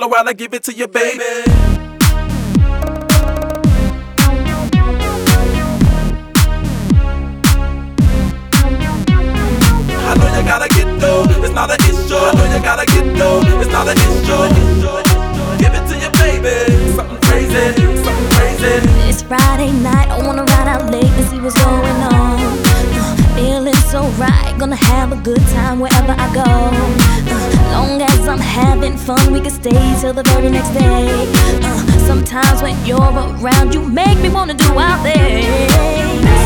flow while I give it to you, baby. I know you gotta get though, it's not an issue. I know you gotta get though, it's not an issue. Give it to you, baby. Something crazy, something crazy. It's Friday night, I wanna ride out late and see what's going on. Feeling so right, gonna have a good time wherever I go. Long as I'm having fun, we can stay till the very next day. Sometimes when you're around, you make me wanna do wild things.